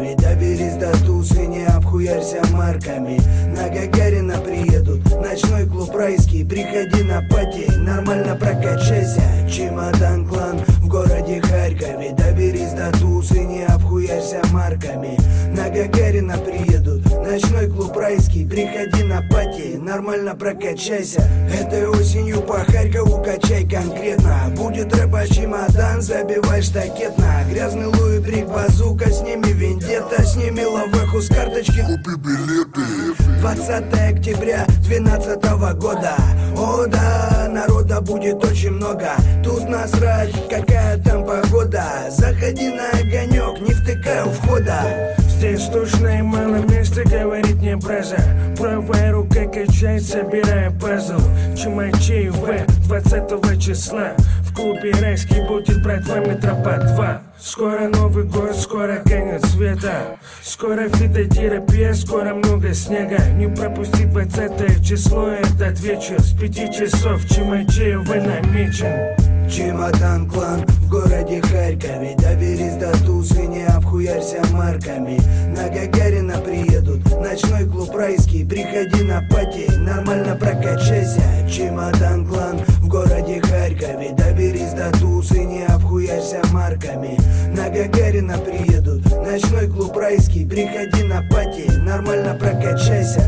Харькове. Доберись до Тусы, не обхуярься марками. На Гагарина приедут, ночной клуб райский. Приходи на пати, нормально прокачайся. Чемодан клан в городе Харькове. Доберись до Тусы, не обхуярься марками. На Гагарина приедут, ночной клуб райский. Приходи на пати, нормально прокачайся. Этой осенью по Харькову качай конкретно. Будет рэпа чемодан, забивай штакетно. Грязный Луи Брик, базука, сними вендетта. Сними лавеху с карточки, купи билеты. 20 октября 2012 года. О да, народа будет очень много. Тут насрать, какая там погода. Заходи на огонек, не втыкай у входа. Здесь скучно и мало места, говорит мне браза. Правая рука качает, собирая пазл. Чумачей В 20 числа в клубе райский будет брать 2 метра по 2. Скоро Новый год, скоро конец света. Скоро фитотерапия, скоро много снега. Не пропусти 20 число, этот вечер. С 5 часов Чумачей В намечен. Чемодан клан в городе Харькове. Доберись до Тусы, не обхуярься марками. На Гагарина приедут, ночной клуб райский. Приходи на пати, нормально прокачайся. Чемодан клан в городе Харькове. Доберись до Тусы, не обхуярься марками. На Гагарина приедут, ночной клуб райский. Приходи на пати, нормально прокачайся.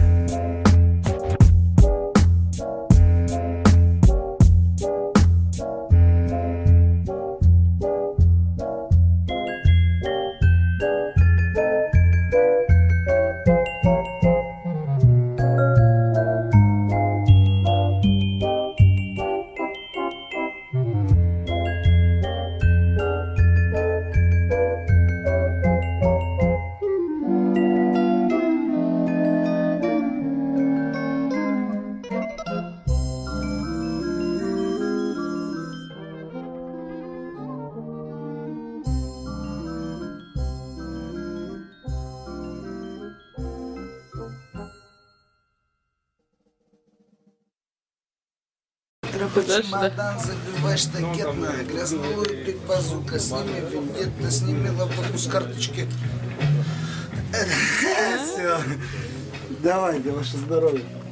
Чемодан, забивай штакетно. Грязный Луи Брик, базука. Сними вендетта, сними лавеху с карточки. Все. Давайте, ваше здоровье.